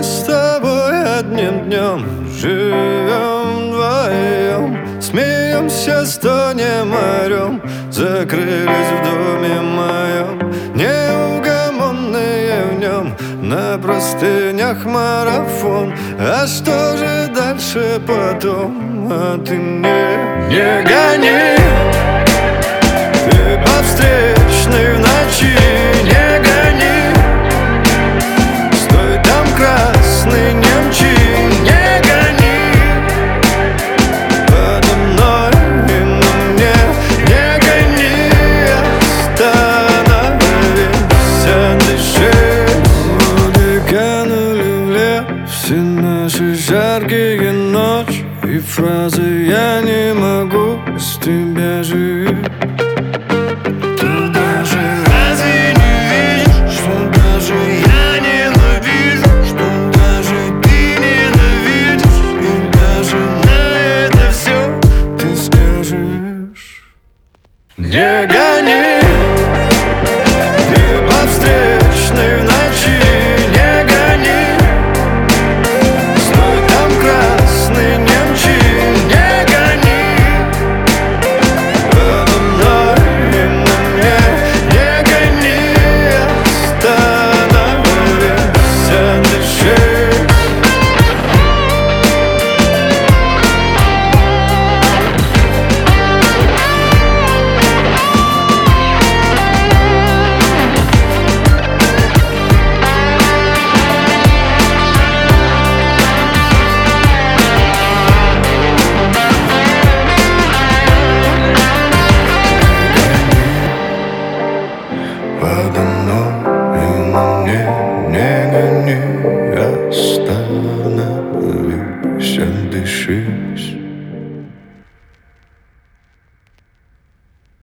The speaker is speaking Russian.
с тобой одним днем, живем вдвоем, смеемся, стонем орем, закрылись в доме моем, неугомонные в нем, на простынях марафон. А что же дальше потом? А ты не гони, ты по встречной в ночи, не гони, стой там, красный, не мчи, не гони подо мной и на мне, не гони, остановись, дыши. Годы канули в лес, все наши жаркие ночи и фразы «я не могу без тебя жить». Не гони, ты по встречной в ночи, не гони, стой там, красный, не мчи, не гони подо мной и на мне, не гони, остановись, дыши. Подо мной и на мне, не гони, остановись, дыши.